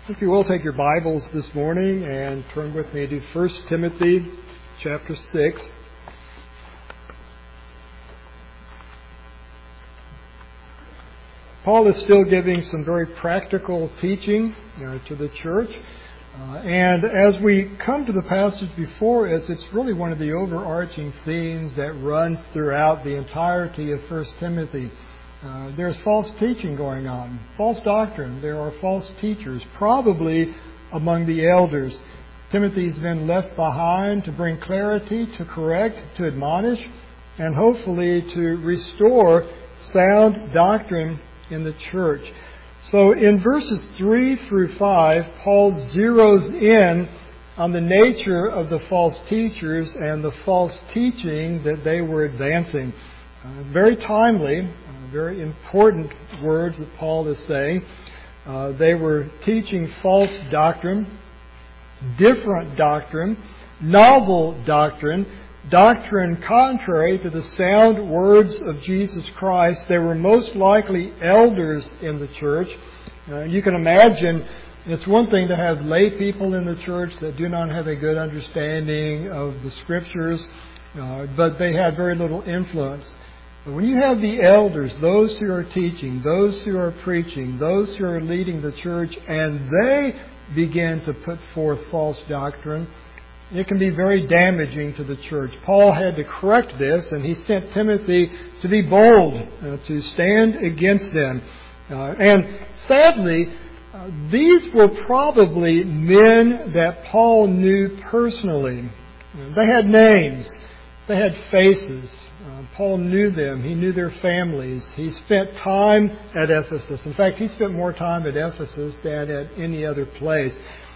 If you will, take your Bibles this morning and turn with me to 1 Timothy chapter 6. Paul is still giving some very practical teaching to the church. And as we come to the passage before us, it's really one of the overarching themes that runs throughout the entirety of 1 Timothy. There's false teaching going on, false doctrine. There are false teachers, probably among the elders. Timothy's been left behind to bring clarity, to correct, to admonish, and hopefully to restore sound doctrine in the church. So in verses 3 through 5, Paul zeroes in on the nature of the false teachers and the false teaching that they were advancing. Very timely, very important words that Paul is saying. They were teaching false doctrine, different doctrine, novel doctrine, doctrine contrary to the sound words of Jesus Christ. They were most likely elders in the church. You can imagine it's one thing to have lay people in the church that do not have a good understanding of the Scriptures, but they have very little influence. But when you have the elders, those who are teaching, those who are preaching, those who are leading the church, and they begin to put forth false doctrine, it can be very damaging to the church. Paul had to correct this, and he sent Timothy to be bold, to stand against them. And sadly, these were probably men that Paul knew personally. They had names. They had faces. Paul knew them. He knew their families. He spent time at Ephesus. In fact, he spent more time at Ephesus than at any other place.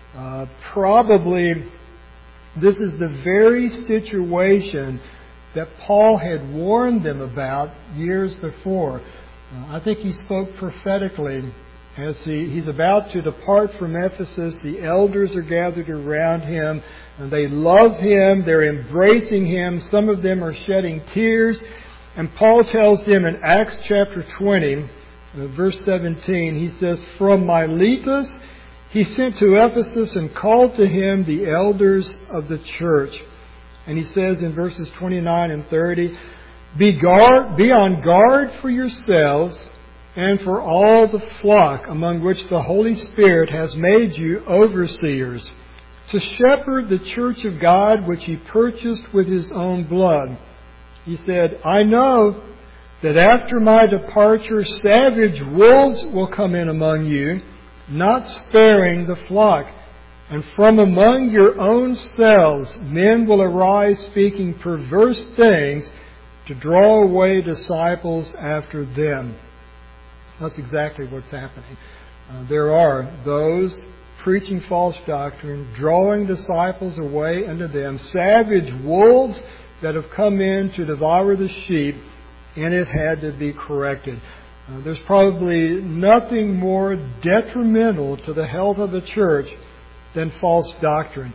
Probably this is the very situation that Paul had warned them about years before. I think he spoke prophetically as he's about to depart from Ephesus. The elders are gathered around him, and they love him. They're embracing him. Some of them are shedding tears. And Paul tells them in Acts chapter 20, verse 17, he says, "From Miletus he sent to Ephesus and called to him the elders of the church." And he says in verses 29 and 30, Be on guard for yourselves and for all the flock among which the Holy Spirit has made you overseers, to shepherd the church of God which He purchased with His own blood. He said, "I know that after my departure savage wolves will come in among you, not sparing the flock. And from among your own selves men will arise speaking perverse things to draw away disciples after them." That's exactly what's happening. There are those preaching false doctrine, drawing disciples away unto them, savage wolves that have come in to devour the sheep, and it had to be corrected. There's probably nothing more detrimental to the health of the church than false doctrine.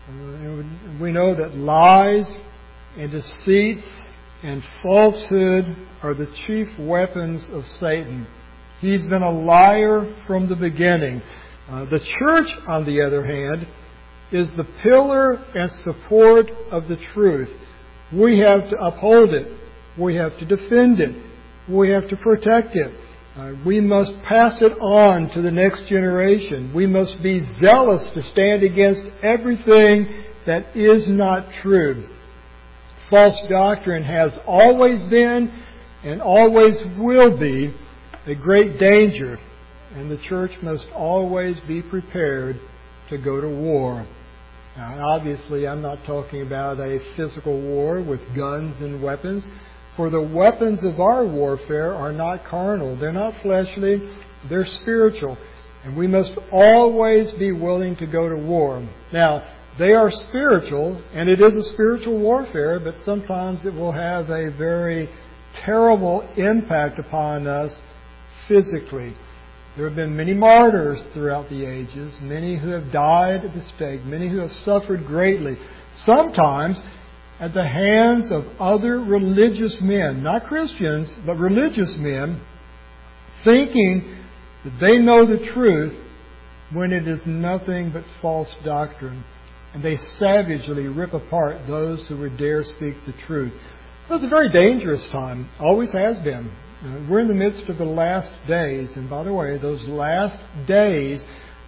We know that lies and deceits and falsehood are the chief weapons of Satan. He's been a liar from the beginning. The church, on the other hand, is the pillar and support of the truth. We have to uphold it. We have to defend it. We have to protect it. We must pass it on to the next generation. We must be zealous to stand against everything that is not true. False doctrine has always been and always will be a great danger, and the church must always be prepared to go to war. Now, obviously, I'm not talking about a physical war with guns and weapons, for the weapons of our warfare are not carnal. They're not fleshly. They're spiritual. And we must always be willing to go to war. Now, they are spiritual, and it is a spiritual warfare, but sometimes it will have a very terrible impact upon us physically. There have been many martyrs throughout the ages, many who have died at the stake, many who have suffered greatly, sometimes at the hands of other religious men, not Christians, but religious men, thinking that they know the truth when it is nothing but false doctrine, and they savagely rip apart those who would dare speak the truth. So it's a very dangerous time, always has been. We're in the midst of the last days, and by the way, those last days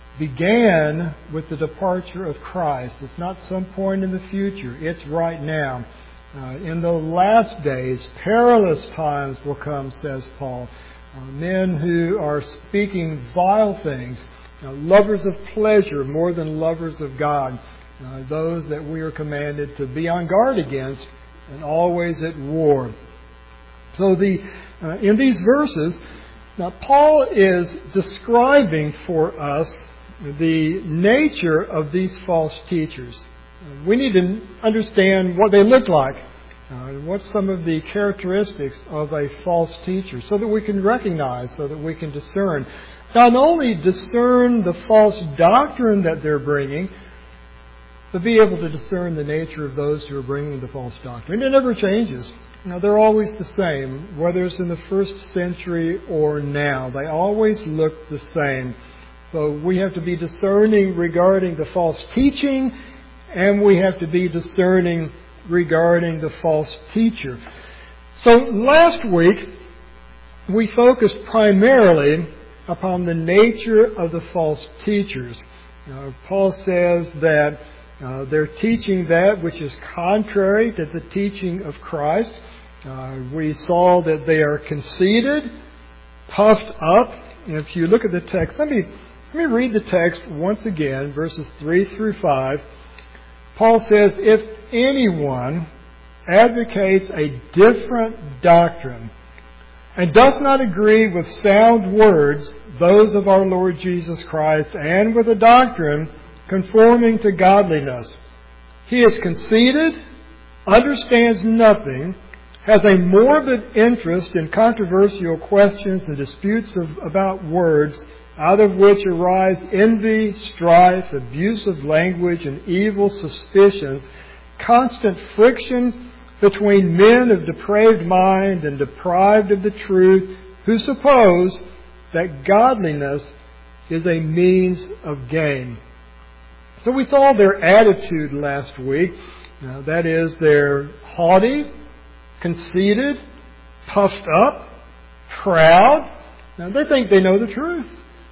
began with the departure of Christ. It's not some point in the future, it's right now. In the last days, perilous times will come, says Paul. Men who are speaking vile things, lovers of pleasure more than lovers of God, those that we are commanded to be on guard against and always at war. So in these verses, now Paul is describing for us the nature of these false teachers. We need to understand what they look like, what's some of the characteristics of a false teacher, so that we can recognize, so that we can discern. Not only discern the false doctrine that they're bringing, but be able to discern the nature of those who are bringing the false doctrine. It never changes. They're always the same, whether it's in the first century or now. They always look the same. So we have to be discerning regarding the false teaching, and we have to be discerning regarding the false teacher. So last week, we focused primarily upon the nature of the false teachers. Paul says that they're teaching that which is contrary to the teaching of Christ. We saw that they are conceited, puffed up. And if you look at the text, let me read the text once again, verses 3 through 5. Paul says, if anyone advocates a different doctrine and does not agree with sound words, those of our Lord Jesus Christ, and with a doctrine conforming to godliness, he is conceited, understands nothing, has a morbid interest in controversial questions and disputes about words, out of which arise envy, strife, abusive language, and evil suspicions, constant friction between men of depraved mind and deprived of the truth, who suppose that godliness is a means of gain. So we saw their attitude last week. That is, they're haughty, conceited, puffed up, proud. Now, they think they know the truth.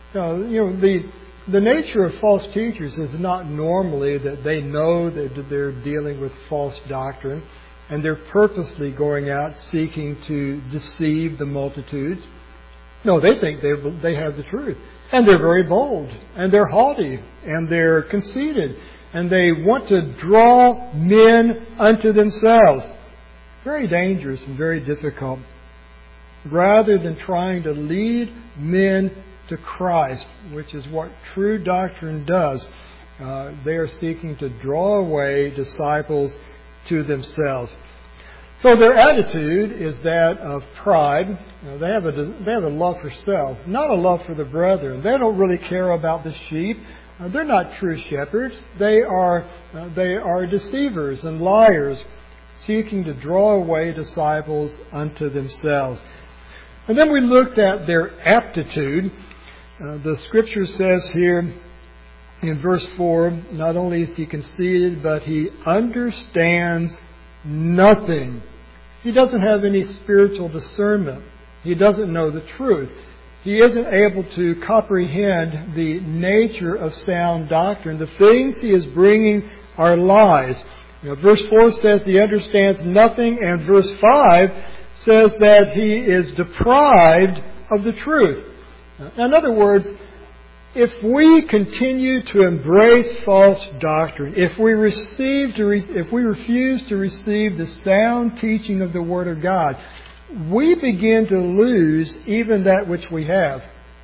The nature of false teachers is not normally that they know that they're dealing with false doctrine and they're purposely going out seeking to deceive the multitudes. No, they think they have the truth. And they're very bold, and they're haughty, and they're conceited, and they want to draw men unto themselves. Very dangerous and very difficult. Rather than trying to lead men to Christ, which is what true doctrine does, they are seeking to draw away disciples to themselves. So their attitude is that of pride. They have a love for self, not a love for the brethren. They don't really care about the sheep. They're not true shepherds. They are deceivers and liars, seeking to draw away disciples unto themselves. And then we looked at their aptitude. The Scripture says here in verse 4, not only is he conceited, but he understands nothing. He doesn't have any spiritual discernment. He doesn't know the truth. He isn't able to comprehend the nature of sound doctrine. The things he is bringing are lies. Verse 4 says he understands nothing, and verse 5 says that he is deprived of the truth. In other words, if we continue to embrace false doctrine, if we refuse to receive the sound teaching of the Word of God, we begin to lose even that which we have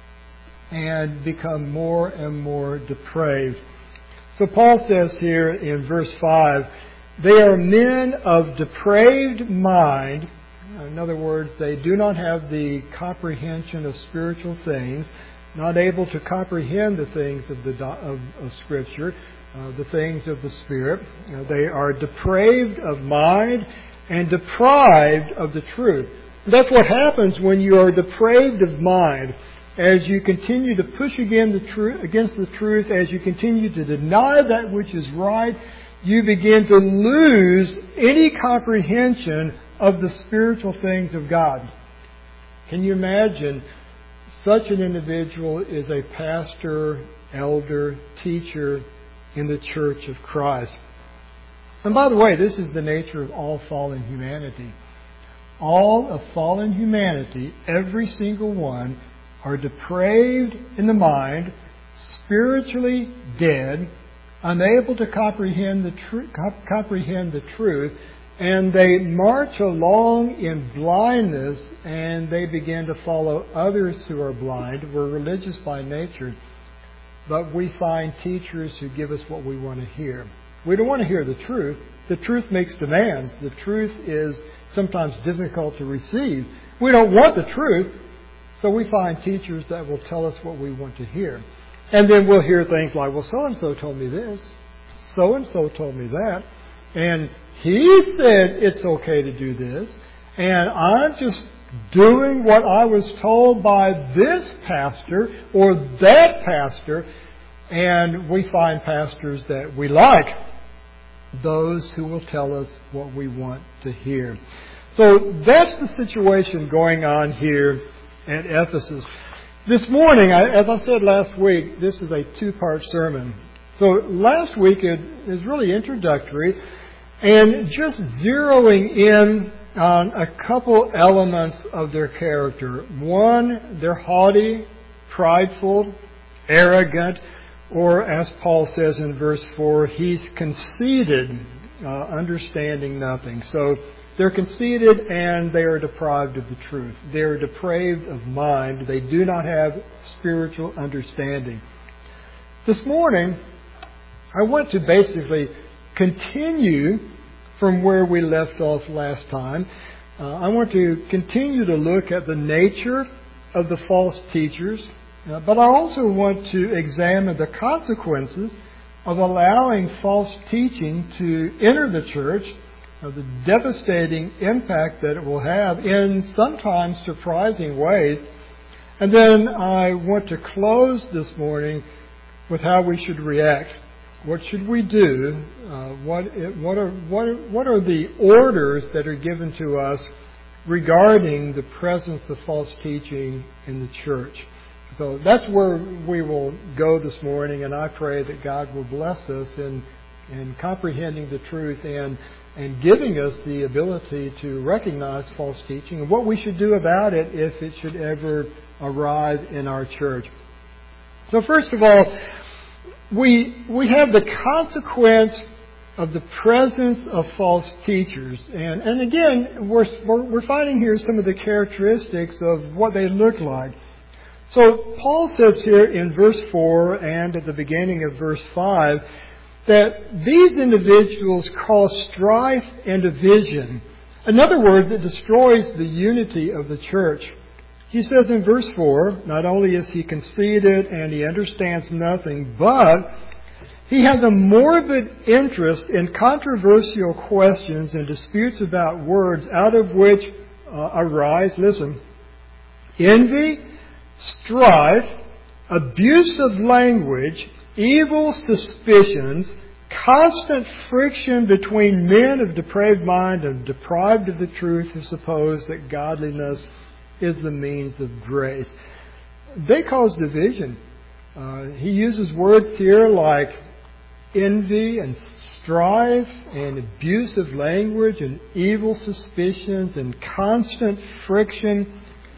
and become more and more depraved. So Paul says here in verse 5, they are men of depraved mind. In other words, they do not have the comprehension of spiritual things, not able to comprehend the things of Scripture, the things of the Spirit. They are depraved of mind and deprived of the truth. That's what happens when you are depraved of mind. as you continue to push against the truth, as you continue to deny that which is right, you begin to lose any comprehension of the spiritual things of God. Can you imagine such an individual is a pastor, elder, teacher in the Church of Christ? And by the way, this is the nature of all fallen humanity. All of fallen humanity, every single one, are depraved in the mind, spiritually dead, unable to comprehend the truth, and they march along in blindness, and they begin to follow others who are blind. We're religious by nature, but we find teachers who give us what we want to hear. We don't want to hear the truth. The truth makes demands. The truth is sometimes difficult to receive. We don't want the truth, so we find teachers that will tell us what we want to hear. And then we'll hear things like, well, so-and-so told me this, so-and-so told me that, and he said it's okay to do this, and I'm just doing what I was told by this pastor or that pastor. And we find pastors that we like, those who will tell us what we want to hear. So that's the situation going on here at Ephesus. This morning, as I said last week, this is a two-part sermon. So last week it is really introductory and just zeroing in on a couple elements of their character. One, they're haughty, prideful, arrogant, or as Paul says in verse 4, he's conceited, understanding nothing. So they're conceited and they are deprived of the truth. They are depraved of mind. They do not have spiritual understanding. This morning, I want to basically continue from where we left off last time. I want to continue to look at the nature of the false teachers, but I also want to examine the consequences of allowing false teaching to enter the church, the devastating impact that it will have in sometimes surprising ways. And then I want to close this morning with how we should react. What should we do? What are the orders that are given to us regarding the presence of false teaching in the church? So that's where we will go this morning, and I pray that God will bless us in comprehending the truth and giving us the ability to recognize false teaching and what we should do about it if it should ever arrive in our church. So first of all, we have the consequence of the presence of false teachers. And again, we're finding here some of the characteristics of what they look like. So Paul says here in verse 4 and at the beginning of verse 5 that these individuals cause strife and division. In other words, it destroys the unity of the church. He says in verse 4, not only is he conceited and he understands nothing, but he has a morbid interest in controversial questions and disputes about words, out of which arise, listen, envy, strife, abusive language, evil suspicions, constant friction between men of depraved mind and deprived of the truth who suppose that godliness is the means of grace. They cause division. He uses words here like envy and strife and abusive language and evil suspicions and constant friction.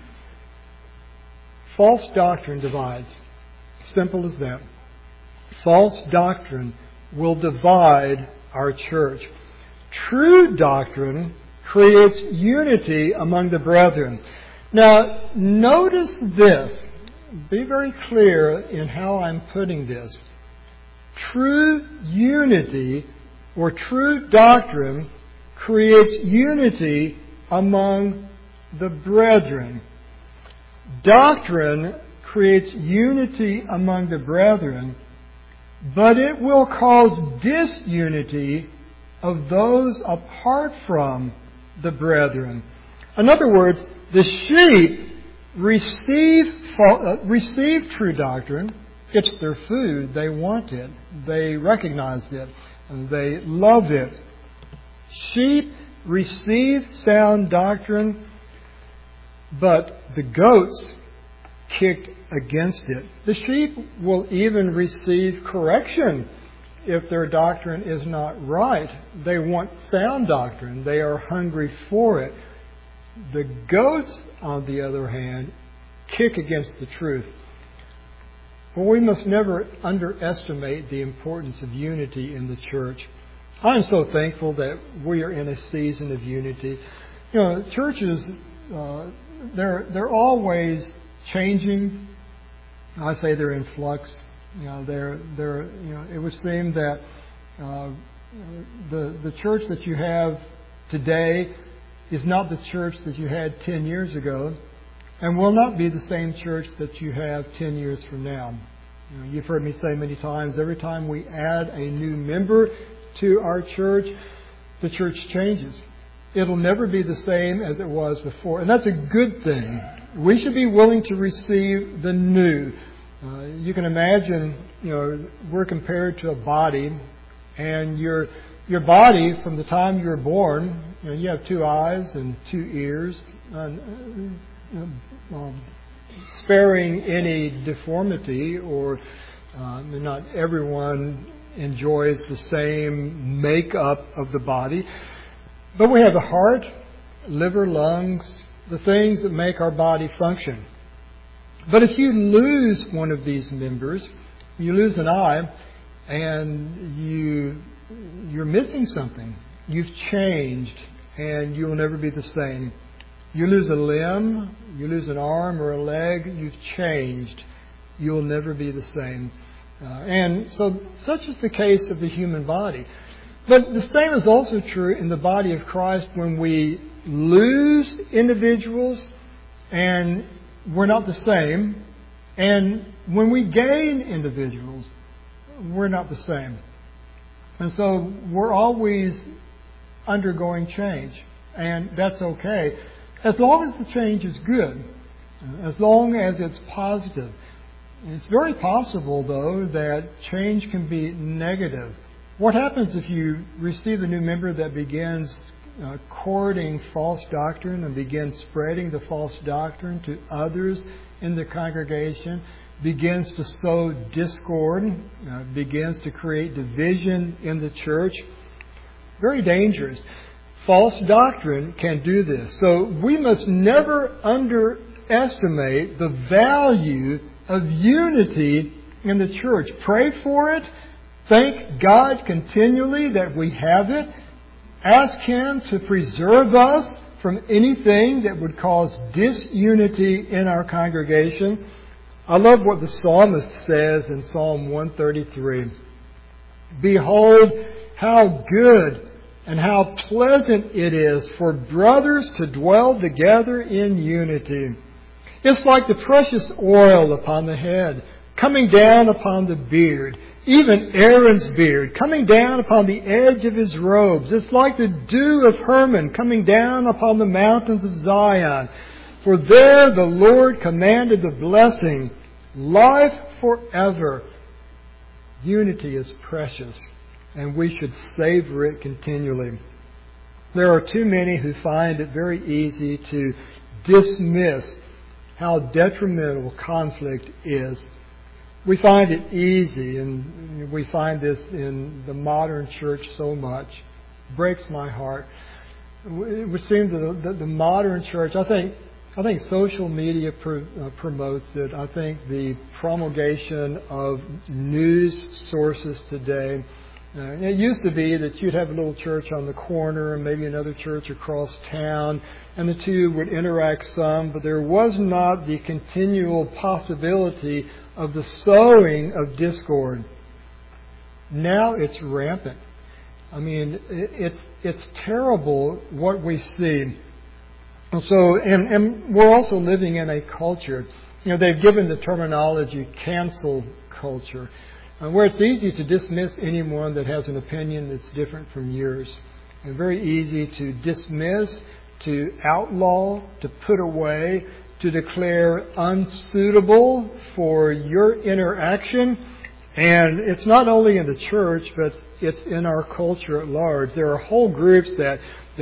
False doctrine divides. Simple as that. False doctrine will divide our church. True doctrine creates unity among the brethren. Now, notice this. Be very clear in how I'm putting this. True unity or true doctrine creates unity among the brethren. Doctrine creates unity among the brethren, but it will cause disunity of those apart from the brethren. In other words, the sheep receive true doctrine. It's their food. They want it. They recognize it. And they love it. Sheep receive sound doctrine, but the goats kick against it. The sheep will even receive correction if their doctrine is not right. They want sound doctrine. They are hungry for it. The goats, on the other hand, kick against the truth. But we must never underestimate the importance of unity in the church. I'm so thankful that we are in a season of unity. You know, churches, they're always changing. I say they're in flux. You know, it would seem that the church that you have today is not the church that you had 10 years ago, and will not be the same church that you have 10 years from now. You know, you've heard me say many times, every time we add a new member to our church, the church changes. It'll never be the same as it was before, and that's a good thing. We should be willing to receive the new. You can imagine, you know, we're compared to a body, and your body, from the time you were born, you know, you have 2 eyes and 2 ears, sparing any deformity, or not everyone enjoys the same makeup of the body. But we have the heart, liver, lungs, the things that make our body function. But if you lose one of these members, you lose an eye, and you're missing something. You've changed, and you will never be the same. You lose a limb, you lose an arm or a leg, you've changed. You will never be the same. And so such is the case of the human body. But the same is also true in the body of Christ when we lose individuals and we're not the same, and when we gain individuals, we're not the same. And so we're always undergoing change, and that's okay, as long as the change is good, as long as it's positive. It's very possible, though, that change can be negative. What happens if you receive a new member that begins courting false doctrine and begins spreading the false doctrine to others in the congregation, begins to sow discord, begins to create division in the church? Very dangerous. False doctrine can do this. So we must never underestimate the value of unity in the church. Pray for it. Thank God continually that we have it. Ask Him to preserve us from anything that would cause disunity in our congregation. I love what the psalmist says in Psalm 133. Behold, how good and how pleasant it is for brothers to dwell together in unity. It's like the precious oil upon the head, coming down upon the beard, even Aaron's beard, coming down upon the edge of his robes. It's like the dew of Hermon coming down upon the mountains of Zion. For there the Lord commanded the blessing, life forever. Unity is precious, and we should savor it continually. There are too many who find it very easy to dismiss how detrimental conflict is. We find it easy, and we find this in the modern church so much. It breaks my heart. It would seem that the modern church, I think social media promotes it. I think the promulgation of news sources today. It used to be that you'd have a little church on the corner and maybe another church across town, and the two would interact some, but there was not the continual possibility of the sowing of discord. Now it's rampant. I mean, it's terrible what we see. So, and we're also living in a culture. You know, they've given the terminology cancel culture, where it's easy to dismiss anyone that has an opinion that's different from yours. And very easy to dismiss, to outlaw, to put away, to declare unsuitable for your interaction. And it's not only in the church, but it's in our culture at large. There are whole groups that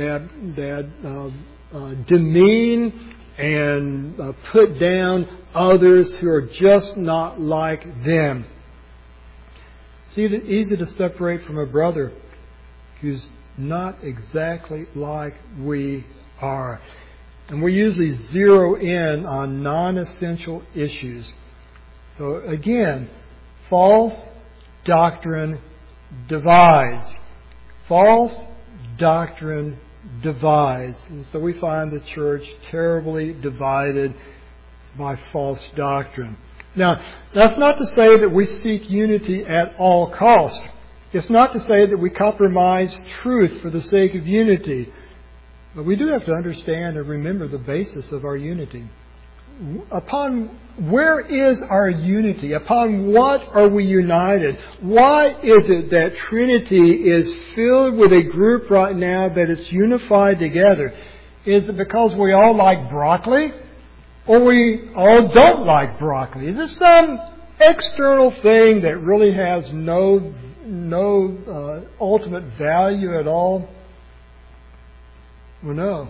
demean and put down others who are just not like them. It's easy to separate from a brother who's not exactly like we are. And we usually zero in on non-essential issues. So again, false doctrine divides. False doctrine divides. And so we find the church terribly divided by false doctrine. Now, that's not to say that we seek unity at all costs. It's not to say that we compromise truth for the sake of unity. But we do have to understand and remember the basis of our unity. Where is our unity? Upon what are we united? Why is it that Trinity is filled with a group right now that is unified together? Is it because we all like broccoli? Or we all don't like broccoli? Is this some external thing that really has no ultimate value at all? Well, no.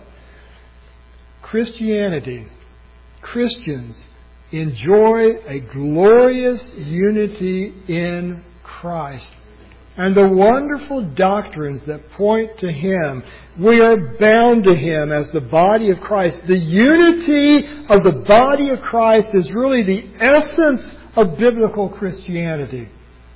Christians enjoy a glorious unity in Christ. And the wonderful doctrines that point to Him, we are bound to Him as the body of Christ. The unity of the body of Christ is really the essence of biblical Christianity.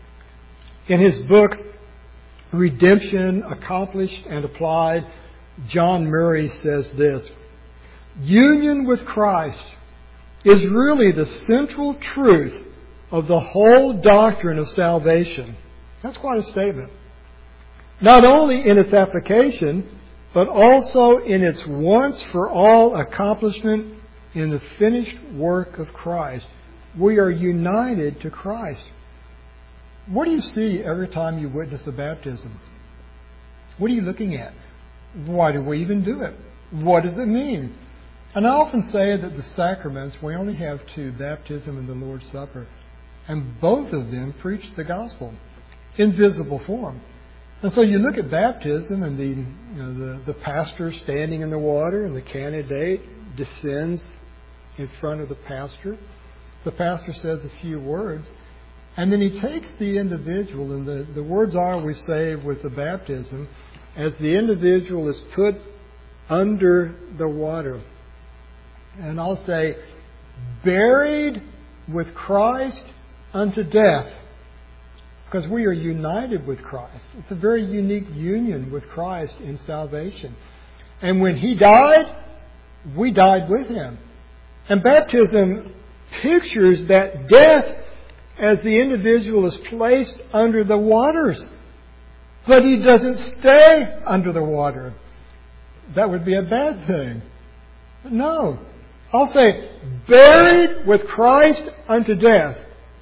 In his book, Redemption Accomplished and Applied, John Murray says this: union with Christ is really the central truth of the whole doctrine of salvation. That's quite a statement. Not only in its application, but also in its once-for-all accomplishment in the finished work of Christ. We are united to Christ. What do you see every time you witness a baptism? What are you looking at? Why do we even do it? What does it mean? And I often say that the sacraments, we only have two, baptism and the Lord's Supper. And both of them preach the gospel in visible form. And so you look at baptism and the pastor standing in the water and the candidate descends in front of the pastor. The pastor says a few words and then he takes the individual, and the words are, we say with the baptism, as the individual is put under the water. And I'll say, buried with Christ unto death. Because we are united with Christ. It's a very unique union with Christ in salvation. And when He died, we died with Him. And baptism pictures that death as the individual is placed under the waters. But he doesn't stay under the water. That would be a bad thing. No. I'll say, buried with Christ unto death.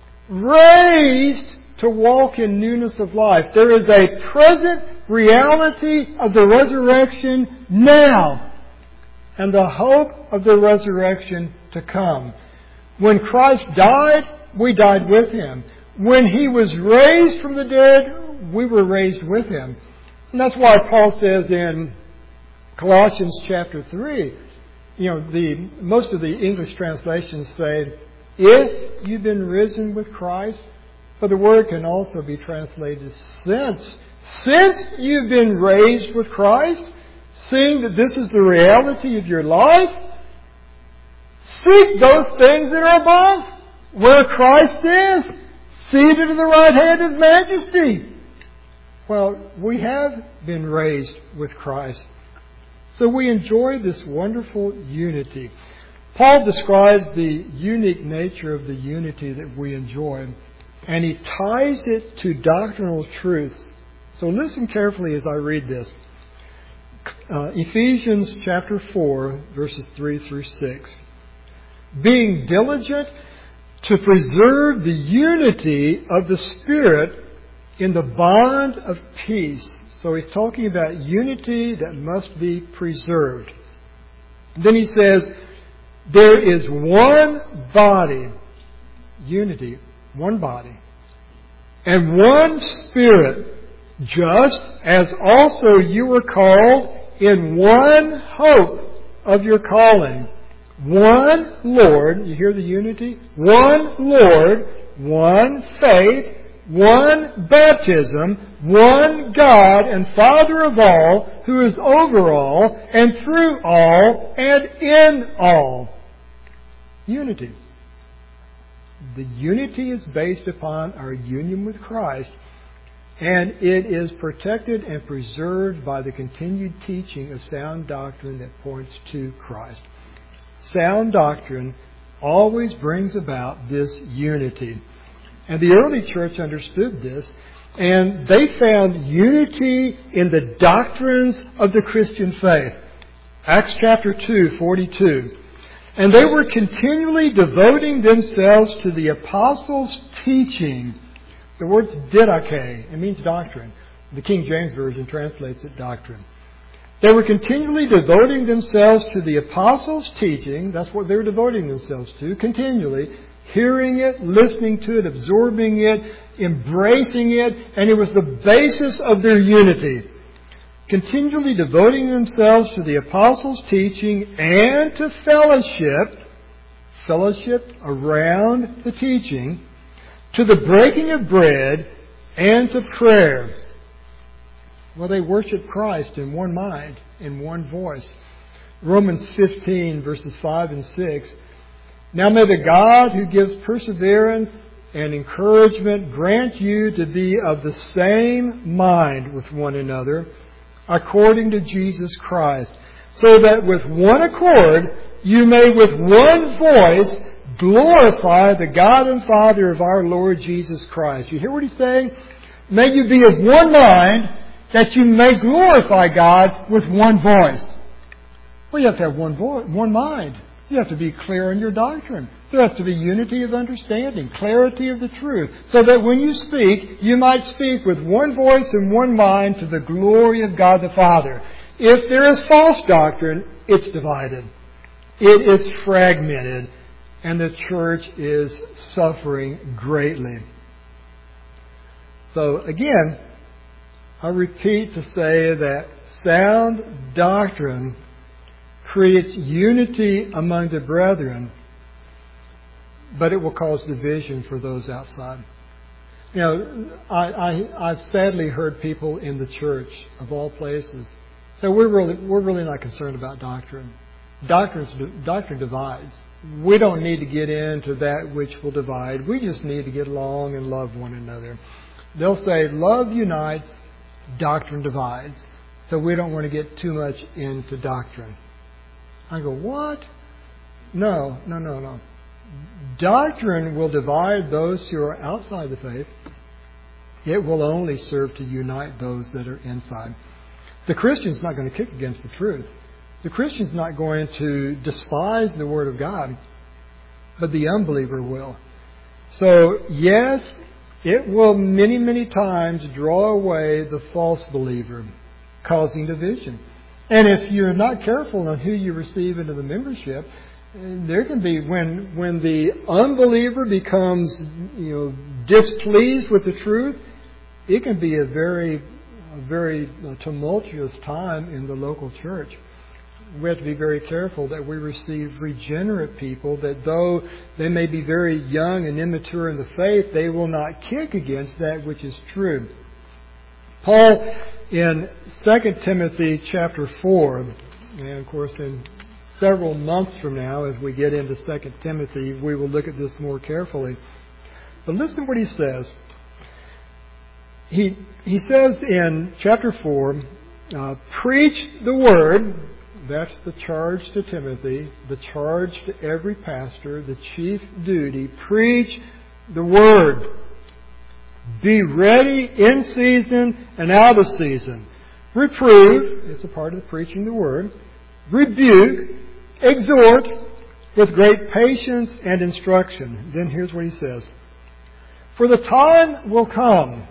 Raised to walk in newness of life. There is a present reality of the resurrection now. And the hope of the resurrection to come. When Christ died, we died with Him. When He was raised from the dead, we were raised with Him. And that's why Paul says in Colossians chapter 3, most of the English translations say, if you've been risen with Christ, but the word can also be translated since. Since you've been raised with Christ, seeing that this is the reality of your life, seek those things that are above, where Christ is, seated at the right hand of majesty. Well, we have been raised with Christ. So we enjoy this wonderful unity. Paul describes the unique nature of the unity that we enjoy, and he ties it to doctrinal truths. So listen carefully as I read this. Ephesians chapter 4, verses 3 through 6. Being diligent to preserve the unity of the Spirit in the bond of peace. So he's talking about unity that must be preserved. Then he says, There is one body, unity, one body, and one Spirit, just as also you were called in one hope of your calling. One Lord, you hear the unity? One Lord, one faith, one baptism, one God and Father of all, who is over all, and through all, and in all. Unity. The unity is based upon our union with Christ, and it is protected and preserved by the continued teaching of sound doctrine that points to Christ. Sound doctrine always brings about this unity. And the early church understood this, and they found unity in the doctrines of the Christian faith. Acts chapter 2, 42. And they were continually devoting themselves to the apostles' teaching. The word's didache. It means doctrine. The King James Version translates it doctrine. They were continually devoting themselves to the apostles' teaching. That's what they were devoting themselves to, continually. Hearing it, listening to it, absorbing it, embracing it. And it was the basis of their unity. Continually devoting themselves to the apostles' teaching and to fellowship around the teaching, to the breaking of bread, and to prayer. Well, they worship Christ in one mind, in one voice. Romans 15, verses 5 and 6. Now may the God who gives perseverance and encouragement grant you to be of the same mind with one another, according to Jesus Christ, so that with one accord you may with one voice glorify the God and Father of our Lord Jesus Christ. You hear what he's saying? May you be of one mind, that you may glorify God with one voice. Well, you have to have one mind. You have to be clear in your doctrine. There has to be unity of understanding, clarity of the truth, so that when you speak, you might speak with one voice and one mind to the glory of God the Father. If there is false doctrine, it's divided. It is fragmented, and the church is suffering greatly. So again, I repeat to say that sound doctrine creates unity among the brethren, but it will cause division for those outside. You know, I've sadly heard people in the church, of all places, say we're really not concerned about doctrine. Doctrine divides. We don't need to get into that which will divide. We just need to get along and love one another. They'll say love unites, doctrine divides. So we don't want to get too much into doctrine. I go, what? No. Doctrine will divide those who are outside the faith. It will only serve to unite those that are inside. The Christian's not going to kick against the truth. The Christian's not going to despise the Word of God, but the unbeliever will. So, yes, it will many, many times draw away the false believer, causing division. And if you're not careful on who you receive into the membership, there can be, when the unbeliever becomes, displeased with the truth, it can be a very tumultuous time in the local church. We have to be very careful that we receive regenerate people, that though they may be very young and immature in the faith, they will not kick against that which is true. Paul, in 2 Timothy chapter 4, and of course in several months from now, as we get into 2 Timothy, we will look at this more carefully. But listen what he says. He says in chapter 4, preach the word. That's the charge to Timothy, the charge to every pastor, the chief duty. Preach the word. Be ready in season and out of season. Reprove, it's a part of preaching the word. Rebuke, exhort with great patience and instruction. Then here's what he says. For the time will come,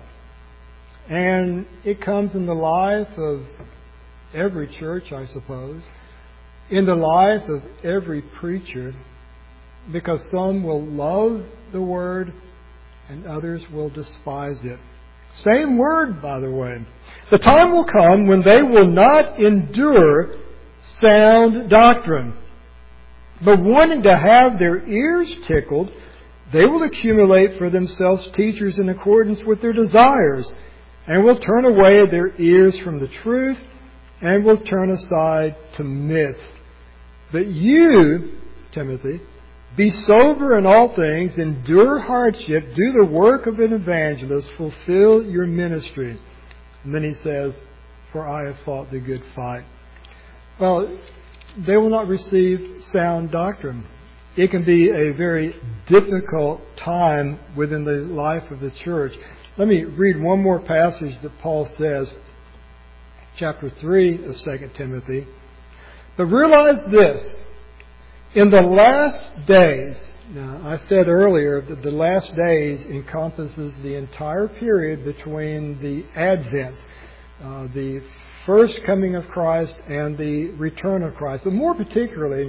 and it comes in the life of every church, I suppose, in the life of every preacher, because some will love the Word and others will despise it. Same word, by the way. The time will come when they will not endure sound doctrine, but wanting to have their ears tickled, they will accumulate for themselves teachers in accordance with their desires, and will turn away their ears from the truth, and will turn aside to myths. But you, Timothy, be sober in all things, endure hardship, do the work of an evangelist, fulfill your ministry. And then he says, for I have fought the good fight. Well, they will not receive sound doctrine. It can be a very difficult time within the life of the church. Let me read one more passage that Paul says, chapter 3 of 2 Timothy. But realize this, in the last days, now I said earlier that the last days encompasses the entire period between the Advents, the first coming of Christ and the return of Christ, but more particularly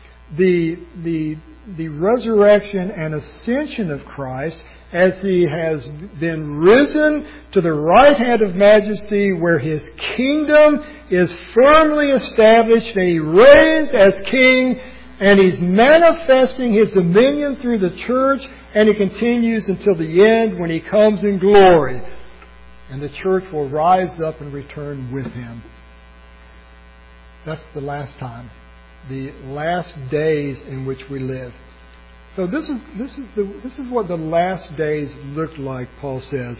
the resurrection and ascension of Christ, as He has been risen to the right hand of majesty, where His kingdom is firmly established and He reigns as King, and He's manifesting His dominion through the church, and He continues until the end when He comes in glory. And the church will rise up and return with Him. That's the last time. The last days in which we live. So this is what the last days look like, Paul says.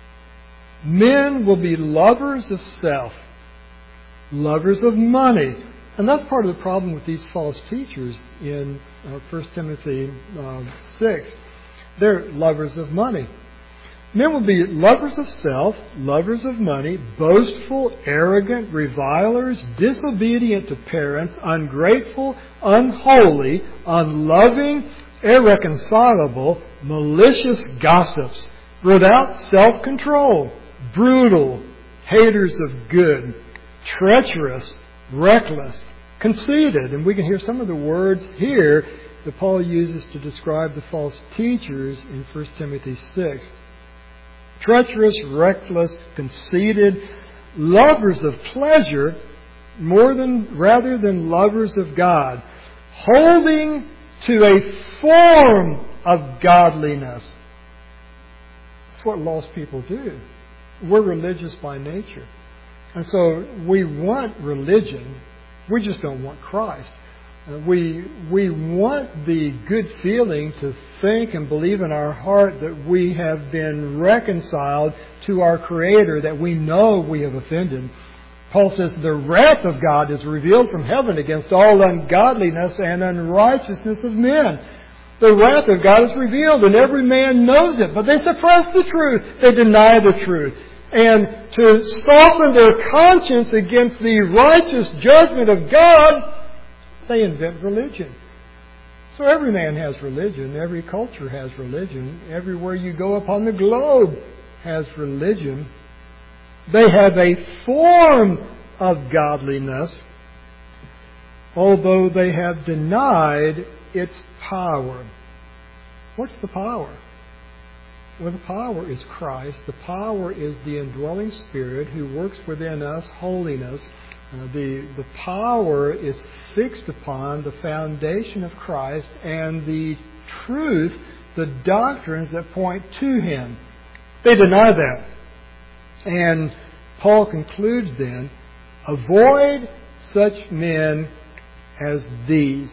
Men will be lovers of self, lovers of money. And that's part of the problem with these false teachers in 1 Timothy 6. They're lovers of money. Men will be lovers of self, lovers of money, boastful, arrogant, revilers, disobedient to parents, ungrateful, unholy, unloving, irreconcilable, malicious gossips, without self-control, brutal, haters of good, treacherous, reckless, conceited. And we can hear some of the words here that Paul uses to describe the false teachers in 1 Timothy 6. Treacherous, reckless, conceited, lovers of pleasure rather than lovers of God, holding to a form of godliness. That's what lost people do. We're religious by nature. And so we want religion. We just don't want Christ. We want the good feeling to think and believe in our heart that we have been reconciled to our Creator, that we know we have offended. Paul says the wrath of God is revealed from heaven against all ungodliness and unrighteousness of men. The wrath of God is revealed, and every man knows it, but they suppress the truth. They deny the truth. And to soften their conscience against the righteous judgment of God, they invent religion. So every man has religion. Every culture has religion. Everywhere you go upon the globe has religion. They have a form of godliness, although they have denied its power. What's the power? Well, the power is Christ. The power is the indwelling Spirit who works within us holiness. The power is fixed upon the foundation of Christ and the truth, the doctrines that point to Him. They deny that. And Paul concludes then, avoid such men as these.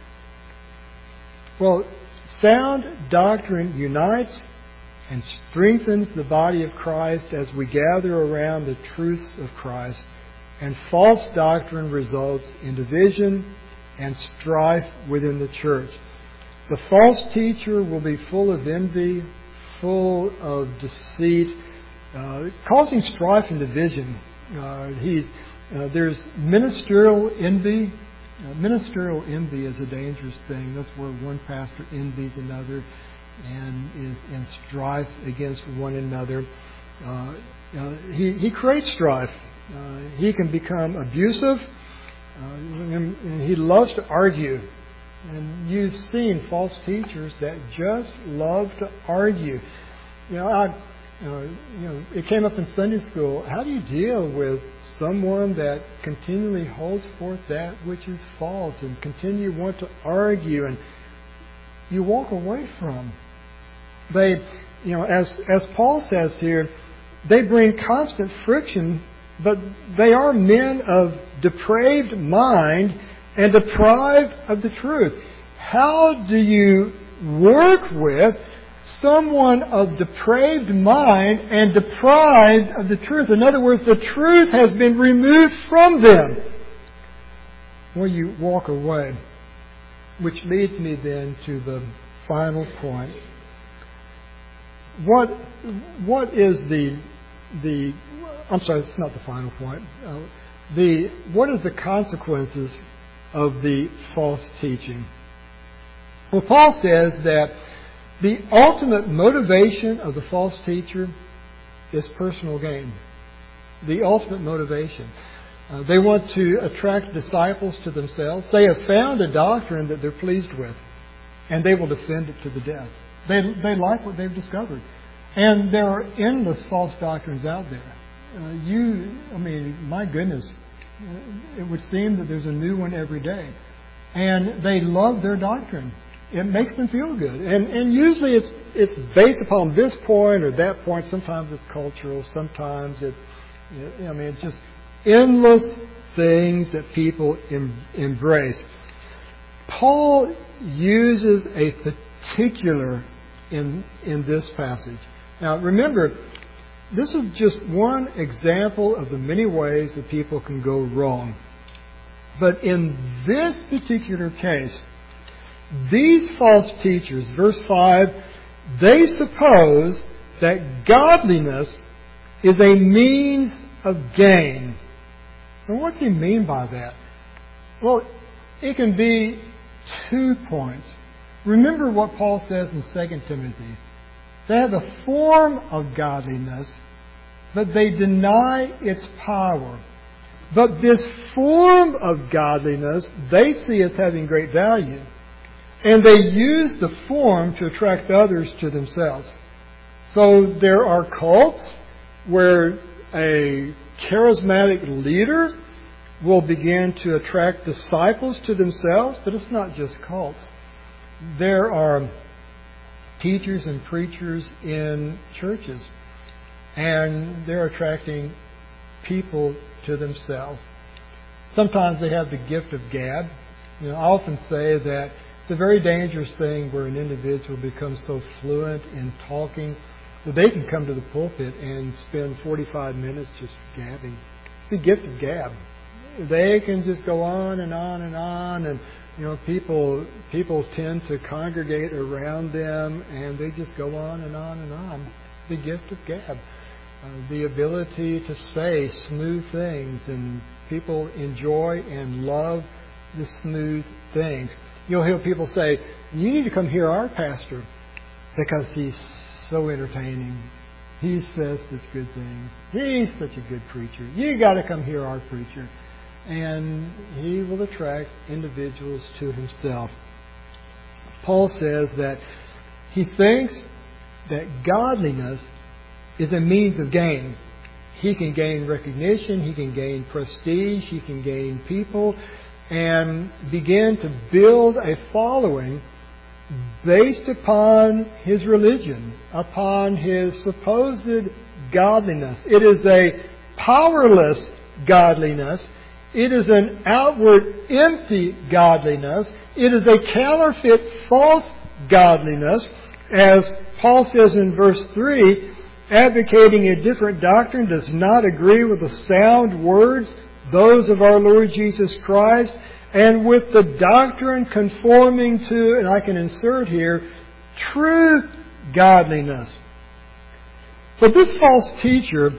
Well, sound doctrine unites and strengthens the body of Christ as we gather around the truths of Christ. And false doctrine results in division and strife within the church. The false teacher will be full of envy, full of deceit, causing strife and division. There's ministerial envy. Ministerial envy is a dangerous thing. That's where one pastor envies another and is in strife against one another. He creates strife. He can become abusive. And he loves to argue. And you've seen false teachers that just love to argue. It came up in Sunday school. How do you deal with someone that continually holds forth that which is false and continue want to argue, and you walk away from? They, as Paul says here, they bring constant friction, but they are men of depraved mind and deprived of the truth. How do you work with someone of depraved mind and deprived of the truth? In other words, the truth has been removed from them. Well, you walk away. Which leads me then to the final point. What is I'm sorry, it's not the final point. What is the consequences of the false teaching? Well, Paul says that the ultimate motivation of the false teacher is personal gain. The ultimate motivation. They want to attract disciples to themselves. They have found a doctrine that they're pleased with, and they will defend it to the death. They like what they've discovered. And there are endless false doctrines out there. My goodness, it would seem that there's a new one every day. And they love their doctrine. It makes them feel good. And usually it's based upon this point or that point. Sometimes it's cultural. Sometimes it's just endless things that people embrace. Paul uses a particular in this passage. Now remember, this is just one example of the many ways that people can go wrong. But in this particular case, these false teachers, verse 5, they suppose that godliness is a means of gain. And what do you mean by that? Well, it can be 2 points. Remember what Paul says in 2 Timothy. They have a form of godliness, but they deny its power. But this form of godliness they see as having great value. And they use the form to attract others to themselves. So there are cults where a charismatic leader will begin to attract disciples to themselves, but it's not just cults. There are teachers and preachers in churches, and they're attracting people to themselves. Sometimes they have the gift of gab. I often say that it's a very dangerous thing where an individual becomes so fluent in talking that they can come to the pulpit and spend 45 minutes just gabbing. It's the gift of gab. They can just go on and on and on, and people tend to congregate around them, and they just go on and on and on. The gift of gab, the ability to say smooth things, and people enjoy and love the smooth things. You'll hear people say, "You need to come hear our pastor because he's so entertaining. He says such good things. He's such a good preacher. You got to come hear our preacher." And he will attract individuals to himself. Paul says that he thinks that godliness is a means of gain. He can gain recognition, he can gain prestige, he can gain people, and begin to build a following based upon his religion, upon his supposed godliness. It is a powerless godliness. It is an outward empty godliness. It is a counterfeit false godliness. As Paul says in verse 3, advocating a different doctrine does not agree with the sound words, those of our Lord Jesus Christ, and with the doctrine conforming to, and I can insert here, true godliness. But this false teacher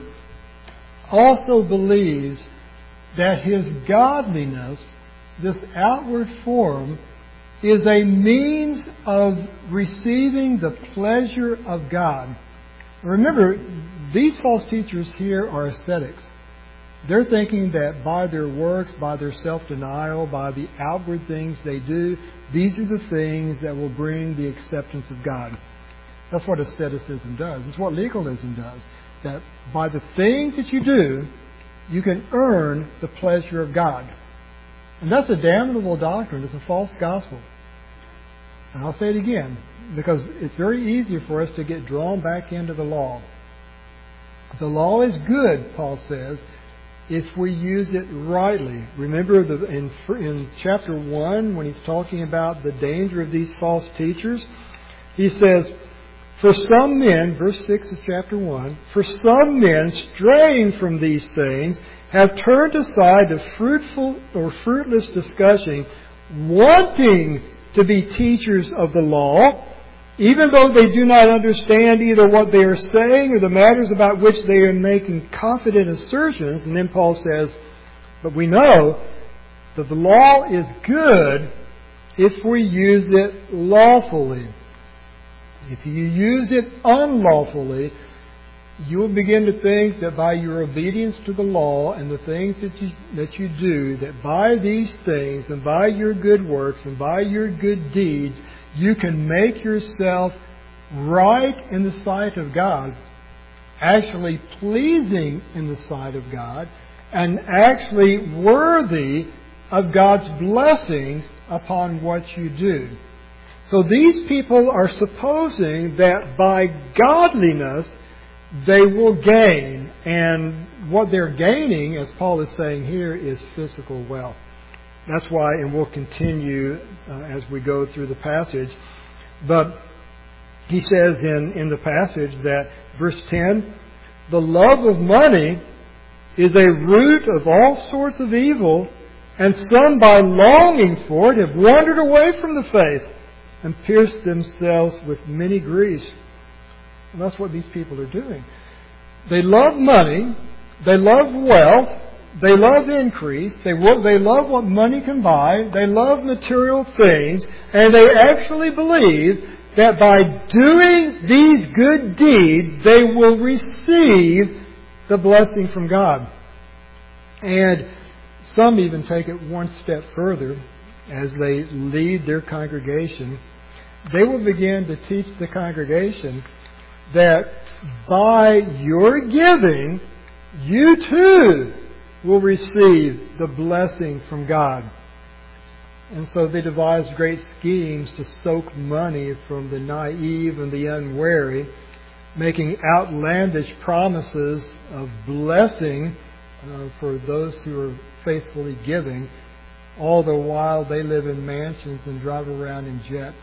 also believes that his godliness, this outward form, is a means of receiving the pleasure of God. Remember, these false teachers here are ascetics. They're thinking that by their works, by their self-denial, by the outward things they do, these are the things that will bring the acceptance of God. That's what asceticism does. It's what legalism does. That by the things that you do, you can earn the pleasure of God. And that's a damnable doctrine. It's a false gospel. And I'll say it again, because it's very easy for us to get drawn back into the law. The law is good, Paul says, if we use it rightly. Remember in chapter 1, when he's talking about the danger of these false teachers, he says, for some men, verse 6 of chapter 1, for some men straying from these things have turned aside to fruitful or fruitless discussion, wanting to be teachers of the law, even though they do not understand either what they are saying or the matters about which they are making confident assertions. And then Paul says, but we know that the law is good if we use it lawfully. If you use it unlawfully, you will begin to think that by your obedience to the law and the things that you do, that by these things and by your good works and by your good deeds, you can make yourself right in the sight of God, actually pleasing in the sight of God, and actually worthy of God's blessings upon what you do. So these people are supposing that by godliness they will gain. And what they're gaining, as Paul is saying here, is physical wealth. That's why, and we'll continue as we go through the passage. But he says in the passage that, verse 10, the love of money is a root of all sorts of evil, and some by longing for it have wandered away from the faith and pierced themselves with many griefs. And that's what these people are doing. They love money, they love wealth, they love increase, they love what money can buy, they love material things, and they actually believe that by doing these good deeds, they will receive the blessing from God. And some even take it one step further as they lead their congregation. They will begin to teach the congregation that by your giving, you too will receive the blessing from God. And so they devise great schemes to soak money from the naive and the unwary, making outlandish promises of blessing for those who are faithfully giving, all the while they live in mansions and drive around in jets.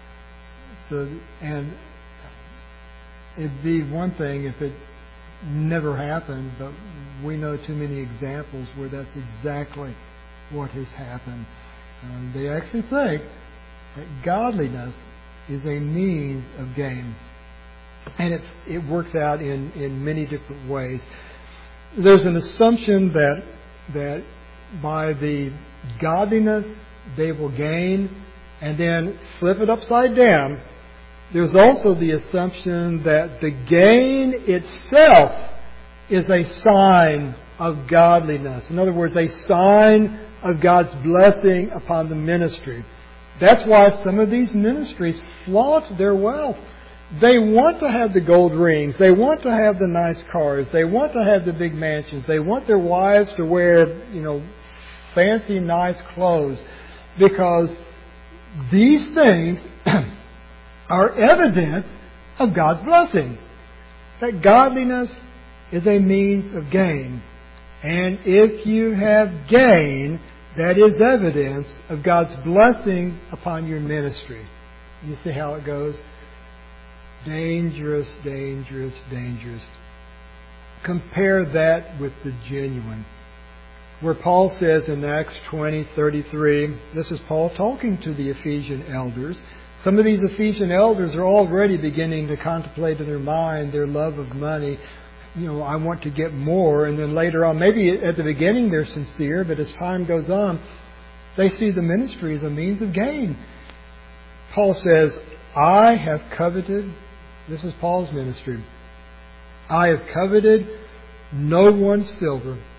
And it'd be one thing if it never happened, but we know too many examples where that's exactly what has happened. They actually think that godliness is a means of gain. And it works out in many different ways. There's an assumption that by the godliness they will gain, and then flip it upside down. There's also the assumption that the gain itself is a sign of godliness. In other words, a sign of God's blessing upon the ministry. That's why some of these ministries flaunt their wealth. They want to have the gold rings. They want to have the nice cars. They want to have the big mansions. They want their wives to wear, fancy, nice clothes. Because these things are evidence of God's blessing. That godliness is a means of gain. And if you have gain, that is evidence of God's blessing upon your ministry. You see how it goes? Dangerous, dangerous, dangerous. Compare that with the genuine. Where Paul says in Acts 20:33, this is Paul talking to the Ephesian elders. Some of these Ephesian elders are already beginning to contemplate in their mind their love of money. I want to get more. And then later on, maybe at the beginning they're sincere, but as time goes on, they see the ministry as a means of gain. Paul says, I have coveted, this is Paul's ministry, I have coveted no one's silver,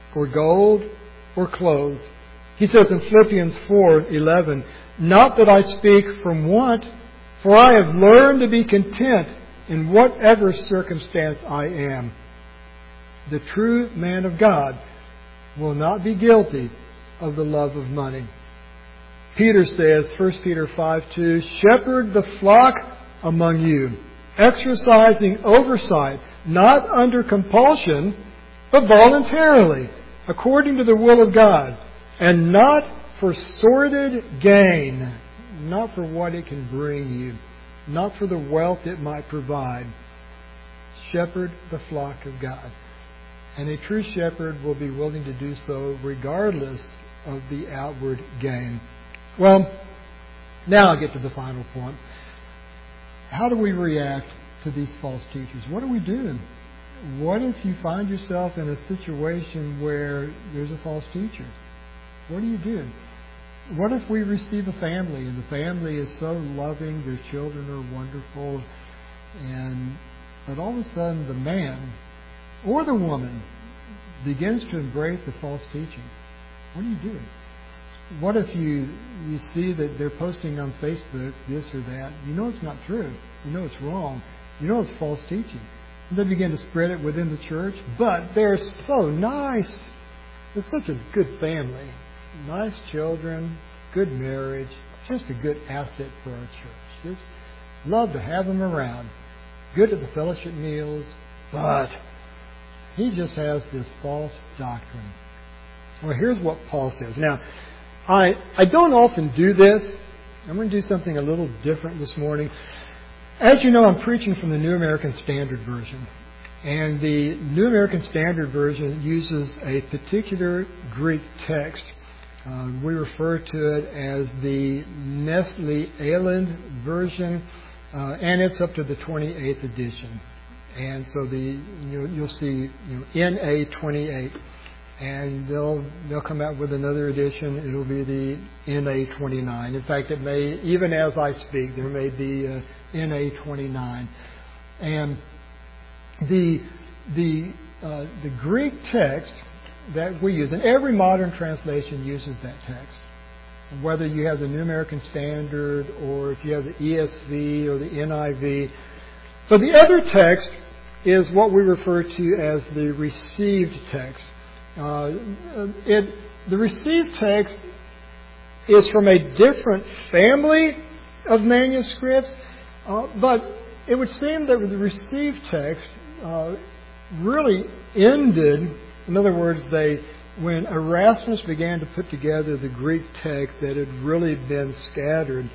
or gold, or clothes. He says in Philippians 4:11, not that I speak from want, for I have learned to be content in whatever circumstance I am. The true man of God will not be guilty of the love of money. Peter says, 1 Peter 5:2, shepherd the flock among you, exercising oversight, not under compulsion, but voluntarily, according to the will of God, and not for sordid gain, not for what it can bring you, not for the wealth it might provide. Shepherd the flock of God. And a true shepherd will be willing to do so regardless of the outward gain. Well, now I'll get to the final point. How do we react to these false teachers? What are we doing? What if you find yourself in a situation where there's a false teacher? What do you do? What if we receive a family and the family is so loving, their children are wonderful, but all of a sudden the man or the woman begins to embrace the false teaching? What do you do? What if you see that they're posting on Facebook this or that? You know it's not true. You know it's wrong. You know it's false teaching. And they begin to spread it within the church. But they're so nice. It's such a good family. Nice children. Good marriage. Just a good asset for our church. Just love to have them around. Good at the fellowship meals. But he just has this false doctrine. Well, here's what Paul says. Now, I don't often do this. I'm going to do something a little different this morning. As you know, I'm preaching from the New American Standard Version. And the New American Standard Version uses a particular Greek text. We refer to it as the Nestle Aland Version, and it's up to the 28th edition. And so you'll see NA 28. And they'll come out with another edition. It'll be the NA 29. In fact, it may, even as I speak, there may be NA 29. And the Greek text that we use, and every modern translation uses that text, whether you have the New American Standard or if you have the ESV or the NIV. But the other text is what we refer to as the received text. The received text is from a different family of manuscripts, but it would seem that the received text really ended. In other words, when Erasmus began to put together the Greek text that had really been scattered,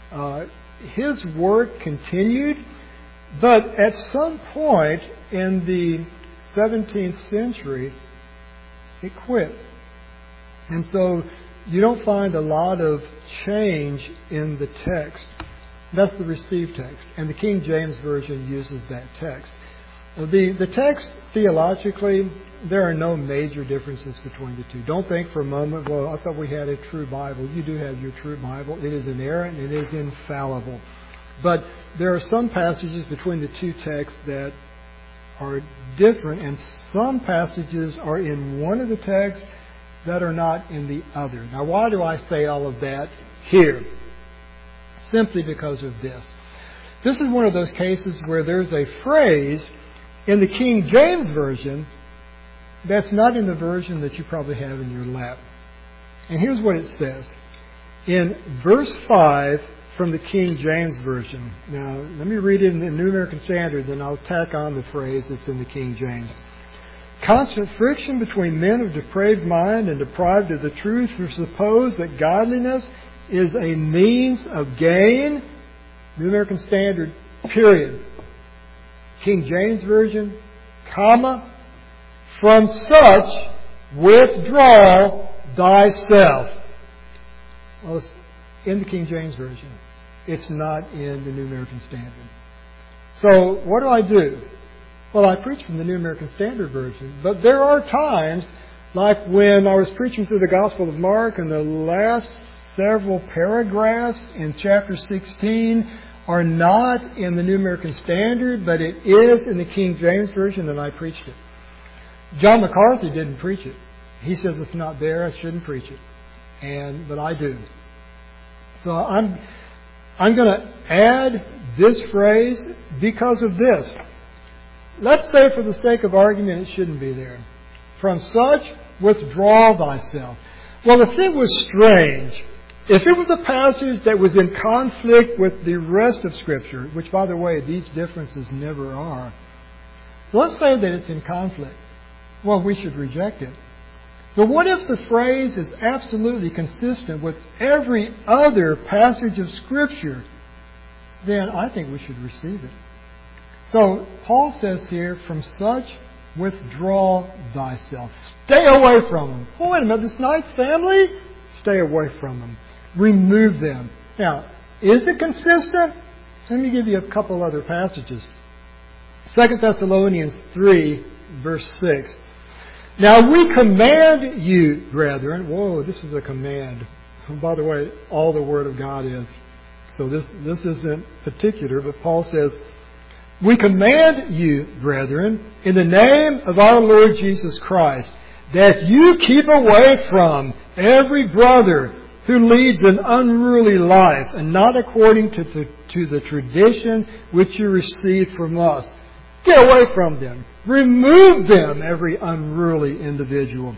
his work continued, but at some point in the 17th century, it quit. And so you don't find a lot of change in the text. That's the received text. And the King James Version uses that text. The text, theologically, there are no major differences between the two. Don't think for a moment, well, I thought we had a true Bible. You do have your true Bible. It is inerrant. It is infallible. But there are some passages between the two texts that are different, and some passages are in one of the texts that are not in the other. Now, why do I say all of that here? Simply because of this. This is one of those cases where there's a phrase in the King James Version that's not in the version that you probably have in your lap. And here's what it says. In verse 5 from the King James Version. Now, let me read it in the New American Standard, then I'll tack on the phrase that's in the King James. Constant friction between men of depraved mind and deprived of the truth who suppose that godliness is a means of gain. New American Standard, period. King James Version, comma, from such withdraw thyself. Well, it's in the King James Version. It's not in the New American Standard. So what do? Well, I preach from the New American Standard Version, but there are times, like when I was preaching through the Gospel of Mark, and the last several paragraphs in chapter 16 are not in the New American Standard, but it is in the King James Version, and I preached it. John MacArthur didn't preach it. he says it's not there, I shouldn't preach it. But I do. So I'm going to add this phrase because of this. Let's say for the sake of argument it shouldn't be there. From such, withdraw thyself. Well, the thing was strange. If it was a passage that was in conflict with the rest of Scripture, which, by the way, these differences never are. Let's say that it's in conflict. Well, we should reject it. But what if the phrase is absolutely consistent with every other passage of Scripture? Then I think we should receive it. So Paul says here, from such, withdraw thyself. Stay away from them. Oh, wait a minute, this Knight's family? Stay away from them. Remove them. Now, is it consistent? Let me give you a couple other passages. 2 Thessalonians 3, verse 6. Now we command you, brethren. Whoa, this is a command. By the way, all the Word of God is. So this isn't particular, but Paul says, we command you, brethren, in the name of our Lord Jesus Christ, that you keep away from every brother who leads an unruly life, and not according to the tradition which you received from us. Get away from them. Remove them, every unruly individual.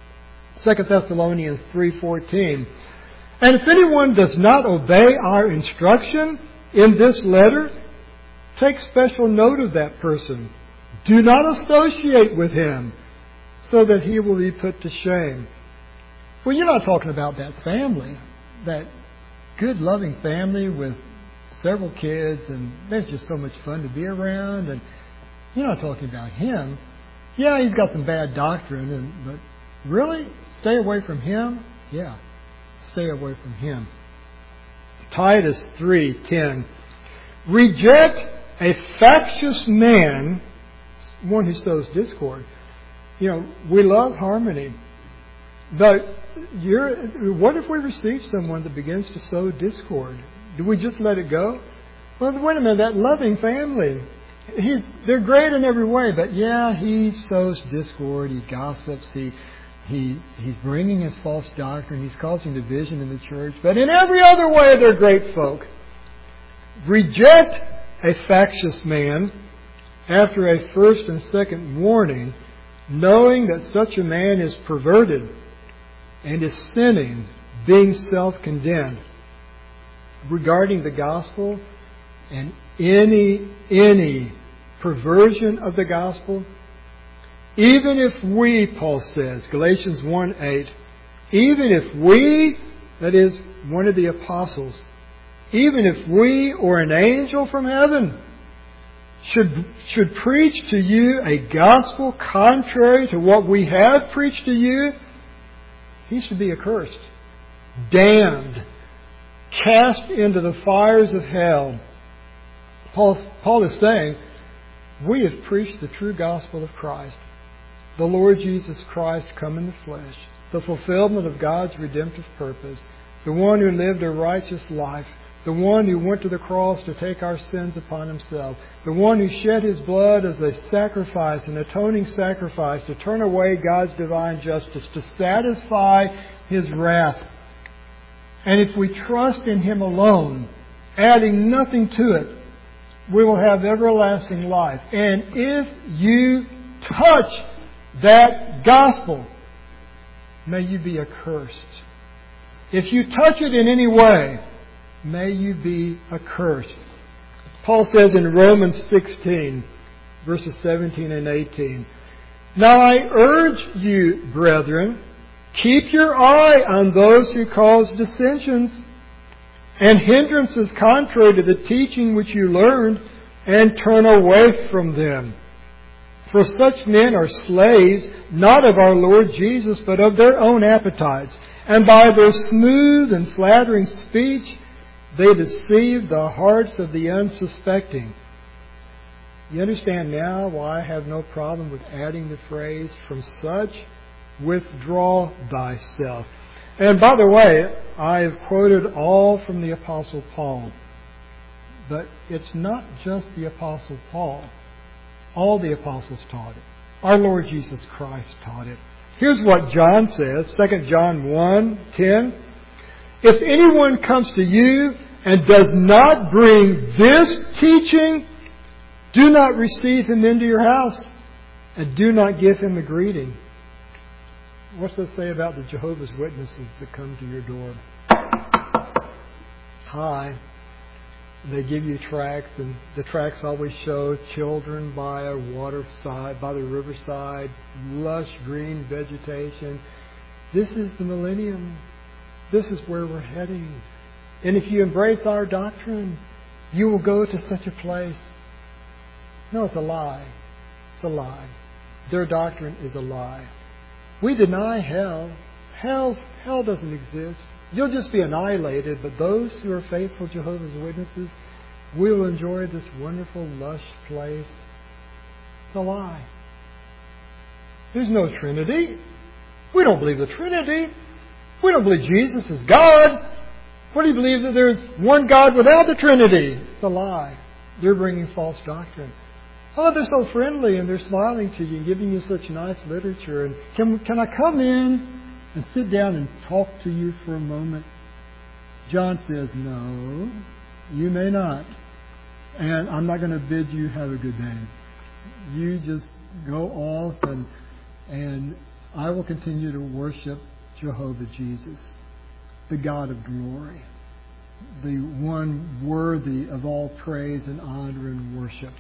2 Thessalonians 3:14. And if anyone does not obey our instruction in this letter, take special note of that person. Do not associate with him, so that he will be put to shame. Well, you're not talking about that family, that good, loving family with several kids, and there's just so much fun to be around, and you're not talking about him. Yeah, he's got some bad doctrine, but really, stay away from him? Yeah, stay away from him. Titus 3:10. Reject a factious man, one who sows discord. We love harmony. But what if we receive someone that begins to sow discord? Do we just let it go? Well, wait a minute, that loving family, they're great in every way, but yeah, he sows discord, he gossips, he's bringing his false doctrine, he's causing division in the church, but in every other way they're great folk. Reject a factious man after a first and second warning, knowing that such a man is perverted and is sinning, being self-condemned. Regarding the gospel and any perversion of the gospel, even if we, Paul says, Galatians 1:8, even if we, that is, one of the apostles, even if we or an angel from heaven should preach to you a gospel contrary to what we have preached to you, he should be accursed, damned, cast into the fires of hell. Paul is saying, we have preached the true gospel of Christ, the Lord Jesus Christ come in the flesh, the fulfillment of God's redemptive purpose, the one who lived a righteous life, the one who went to the cross to take our sins upon himself, the one who shed his blood as a sacrifice, an atoning sacrifice, to turn away God's divine justice, to satisfy his wrath. And if we trust in him alone, adding nothing to it, we will have everlasting life. And if you touch that gospel, may you be accursed. If you touch it in any way, may you be accursed. Paul says in Romans 16, verses 17 and 18, Now I urge you, brethren, keep your eye on those who cause dissensions and hindrances contrary to the teaching which you learned, and turn away from them. For such men are slaves, not of our Lord Jesus, but of their own appetites. And by their smooth and flattering speech, they deceive the hearts of the unsuspecting. You understand now why I have no problem with adding the phrase, from such, withdraw thyself. And by the way, I have quoted all from the Apostle Paul. But it's not just the Apostle Paul. All the apostles taught it. Our Lord Jesus Christ taught it. Here's what John says, 2 John 1:10. If anyone comes to you and does not bring this teaching, do not receive him into your house and do not give him a greeting. What's that say about the Jehovah's Witnesses that come to your door? Hi. They give you tracts, and the tracts always show children by a waterside, by the riverside, lush green vegetation. This is the millennium. This is where we're heading. And if you embrace our doctrine, you will go to such a place. No, it's a lie. It's a lie. Their doctrine is a lie. We deny hell. Hell doesn't exist. You'll just be annihilated, but those who are faithful Jehovah's Witnesses will enjoy this wonderful, lush place. It's a lie. There's no Trinity. We don't believe the Trinity. We don't believe Jesus is God. What do you believe that there's one God without the Trinity? It's a lie. They're bringing false doctrine. Oh, they're so friendly and they're smiling to you and giving you such nice literature. And can I come in and sit down and talk to you for a moment? John says, no, you may not. And I'm not going to bid you have a good day. You just go off and I will continue to worship Jehovah Jesus, the God of glory, the one worthy of all praise and honor and worship.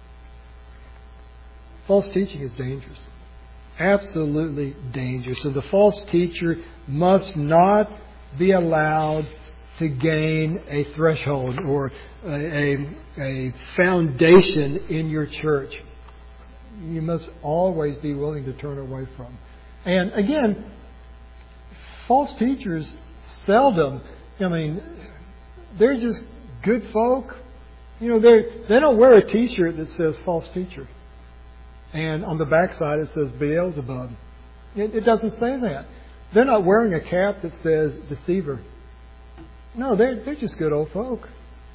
False teaching is dangerous. Absolutely dangerous. And the false teacher must not be allowed to gain a threshold or a foundation in your church. You must always be willing to turn away from. And again, false teachers seldom, they're just good folk. They don't wear a t-shirt that says false teacher. And on the backside it says Beelzebub. It doesn't say that. They're not wearing a cap that says deceiver. No, they're just good old folk.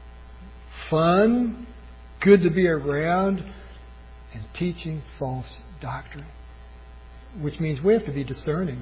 Fun, good to be around, and teaching false doctrine. Which means we have to be discerning.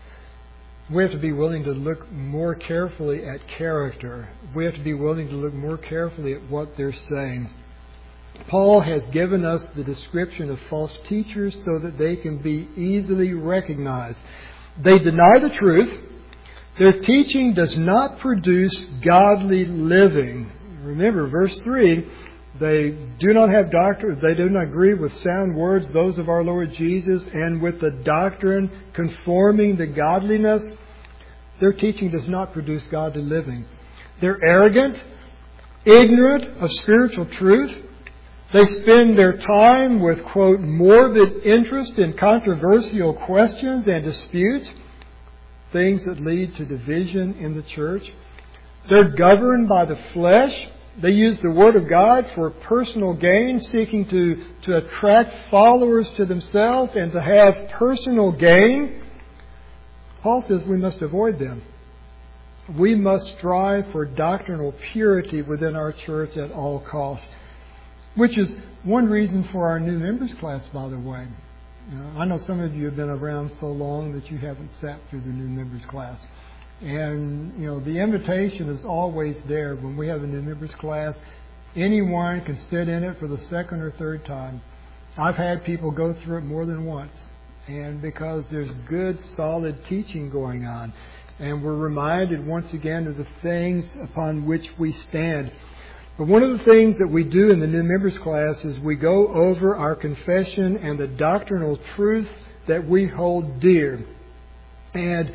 We have to be willing to look more carefully at character. We have to be willing to look more carefully at what they're saying. Paul has given us the description of false teachers so that they can be easily recognized. They deny the truth. Their teaching does not produce godly living. Remember, verse 3, they do not have doctrine, they do not agree with sound words, those of our Lord Jesus, and with the doctrine conforming to godliness. Their teaching does not produce godly living. They're arrogant, ignorant of spiritual truth. They spend their time with, quote, morbid interest in controversial questions and disputes, things that lead to division in the church. They're governed by the flesh. They use the Word of God for personal gain, seeking to attract followers to themselves and to have personal gain. Paul says we must avoid them. We must strive for doctrinal purity within our church at all costs. Which is one reason for our new members class, by the way. I know some of you have been around so long that you haven't sat through the new members class. And, the invitation is always there when we have a new members class. Anyone can sit in it for the second or third time. I've had people go through it more than once. And because there's good, solid teaching going on. And we're reminded once again of the things upon which we stand. But one of the things that we do in the new members class is we go over our confession and the doctrinal truth that we hold dear. And,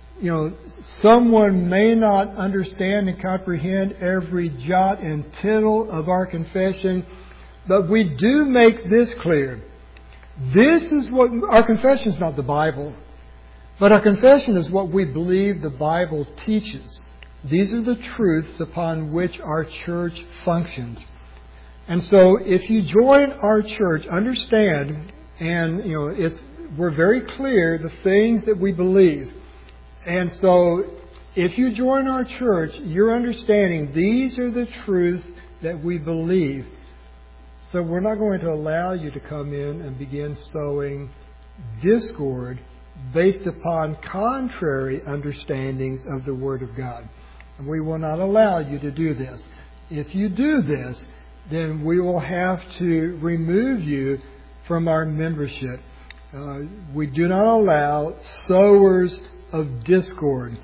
someone may not understand and comprehend every jot and tittle of our confession, but we do make this clear. This is what our confession is, not the Bible, but our confession is what we believe the Bible teaches. These are the truths upon which our church functions. And so if you join our church, understand, and we're very clear the things that we believe. And so if you join our church, you're understanding these are the truths that we believe. So we're not going to allow you to come in and begin sowing discord based upon contrary understandings of the Word of God. And we will not allow you to do this. If you do this, then we will have to remove you from our membership. We do not allow sowers of discord,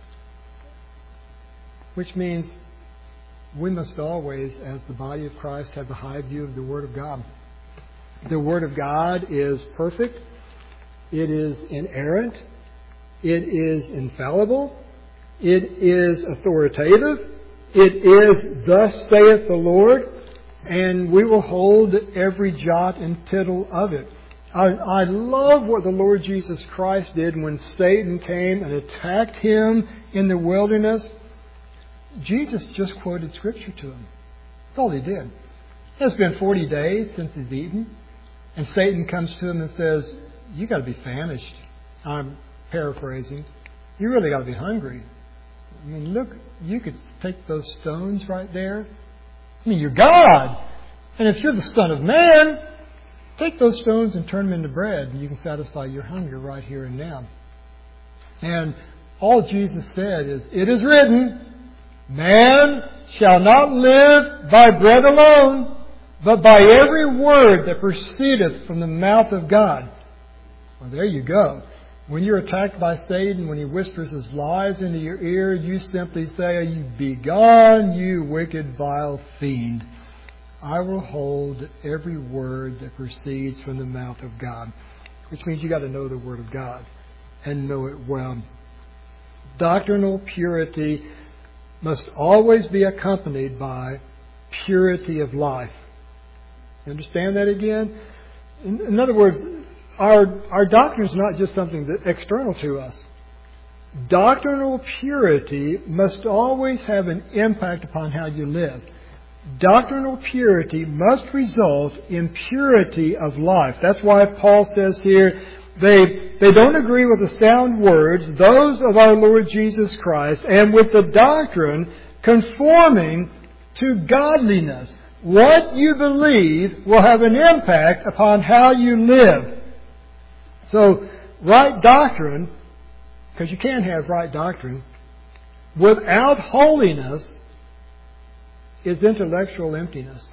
which means we must always, as the body of Christ, have the high view of the Word of God. The Word of God is perfect. It is inerrant. It is infallible. It is authoritative. It is, thus saith the Lord, and we will hold every jot and tittle of it. I love what the Lord Jesus Christ did when Satan came and attacked Him in the wilderness. Jesus just quoted Scripture to him. That's all He did. It's been 40 days since he's eaten, and Satan comes to him and says, "You got to be famished." I'm paraphrasing. You really got to be hungry. I mean, look, you could take those stones right there. I mean, you're God. And if you're the Son of Man, take those stones and turn them into bread, and you can satisfy your hunger right here and now. And all Jesus said is, "It is written, man shall not live by bread alone, but by every word that proceedeth from the mouth of God." Well, there you go. When you're attacked by Satan, when he whispers his lies into your ear, you simply say, "You be gone, you wicked, vile fiend. I will hold every word that proceeds from the mouth of God." Which means you got to know the Word of God and know it well. Doctrinal purity must always be accompanied by purity of life. You understand that again? In other words, our doctrine is not just something that's external to us. Doctrinal purity must always have an impact upon how you live. Doctrinal purity must result in purity of life. That's why Paul says here, they don't agree with the sound words, those of our Lord Jesus Christ, and with the doctrine conforming to godliness. What you believe will have an impact upon how you live. So, right doctrine, because you can't have right doctrine, without holiness is intellectual emptiness.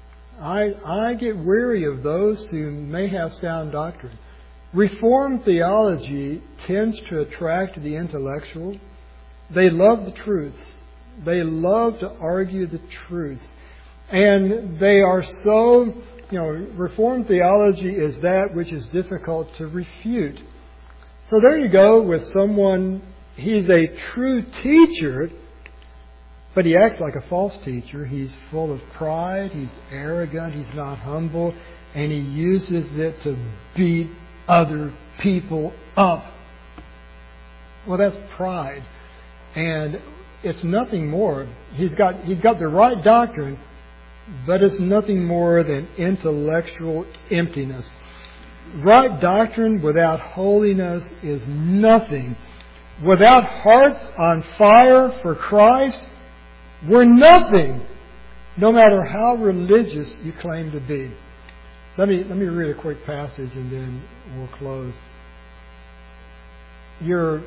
I get weary of those who may have sound doctrine. Reformed theology tends to attract the intellectual. They love the truths. They love to argue the truths. And they are so, Reformed theology is that which is difficult to refute. So there you go with someone, he's a true teacher, but he acts like a false teacher. He's full of pride, he's arrogant, he's not humble, and he uses it to beat other people up. Well, that's pride. And it's nothing more. He's got the right doctrine, but it's nothing more than intellectual emptiness. Right doctrine without holiness is nothing. Without hearts on fire for Christ, we're nothing, no matter how religious you claim to be. Let me read a quick passage and then we'll close. You're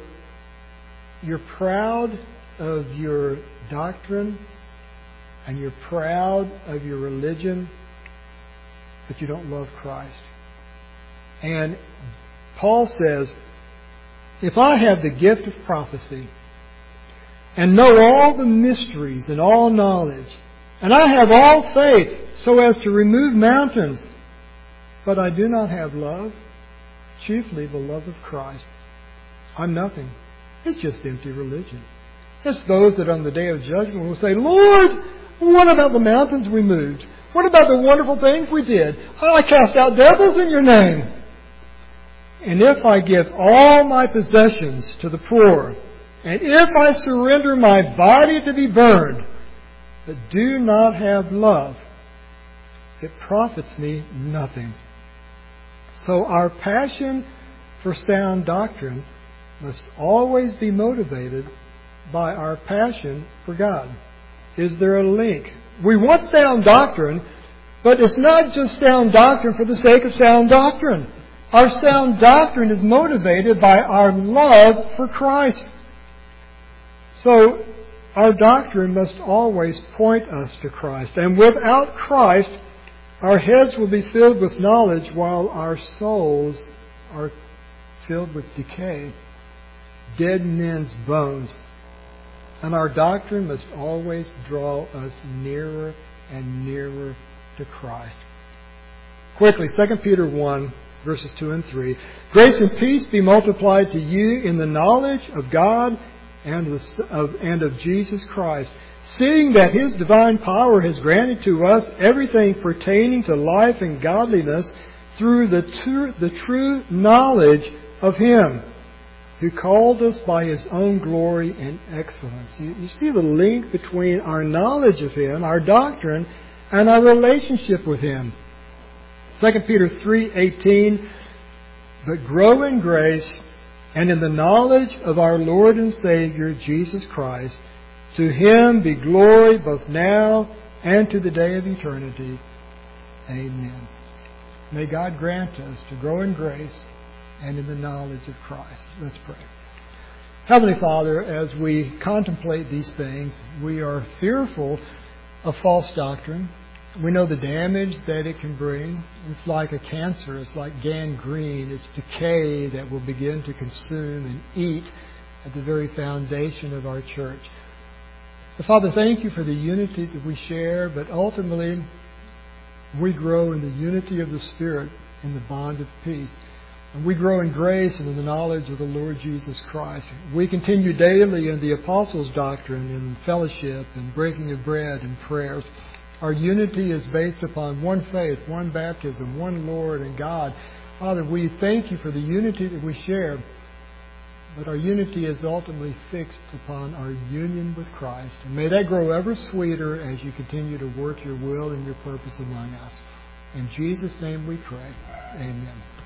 proud of your doctrine and you're proud of your religion, but you don't love Christ. And Paul says, if I have the gift of prophecy and know all the mysteries and all knowledge, and I have all faith so as to remove mountains, but I do not have love, chiefly the love of Christ, I'm nothing. It's just empty religion. It's those that on the day of judgment will say, "Lord, what about the mountains we moved? What about the wonderful things we did? I cast out devils in your name. And if I give all my possessions to the poor, and if I surrender my body to be burned, but do not have love, it profits me nothing." So our passion for sound doctrine must always be motivated by our passion for God. Is there a link? We want sound doctrine, but it's not just sound doctrine for the sake of sound doctrine. Our sound doctrine is motivated by our love for Christ. So, our doctrine must always point us to Christ. And without Christ, our heads will be filled with knowledge while our souls are filled with decay, dead men's bones. And our doctrine must always draw us nearer and nearer to Christ. Quickly, 2 Peter 1, verses 2 and 3. Grace and peace be multiplied to you in the knowledge of God and of Jesus Christ, seeing that His divine power has granted to us everything pertaining to life and godliness through the true knowledge of Him who called us by His own glory and excellence. You see the link between our knowledge of Him, our doctrine, and our relationship with Him. 2 Peter 3:18, but grow in grace and in the knowledge of our Lord and Savior, Jesus Christ. To Him be glory both now and to the day of eternity. Amen. May God grant us to grow in grace and in the knowledge of Christ. Let's pray. Heavenly Father, as we contemplate these things, we are fearful of false doctrine. We know the damage that it can bring. It's like a cancer. It's like gangrene. It's decay that will begin to consume and eat at the very foundation of our church. So, Father, thank You for the unity that we share, but ultimately we grow in the unity of the Spirit in the bond of peace. And we grow in grace and in the knowledge of the Lord Jesus Christ. We continue daily in the apostles' doctrine, in fellowship, and breaking of bread and prayers. Our unity is based upon one faith, one baptism, one Lord and God. Father, we thank You for the unity that we share, but our unity is ultimately fixed upon our union with Christ. And may that grow ever sweeter as You continue to work Your will and Your purpose among us. In Jesus' name we pray. Amen.